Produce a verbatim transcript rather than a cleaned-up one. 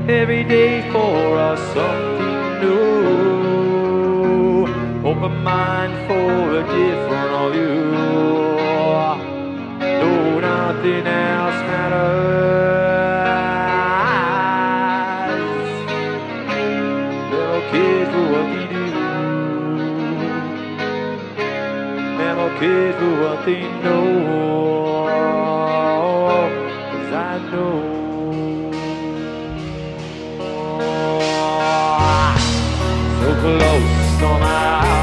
every day for us something new. Open mind for a different view. No, nothing else matters. Little kids do what they do. Little kids do what they know. 'Cause I know. So close on my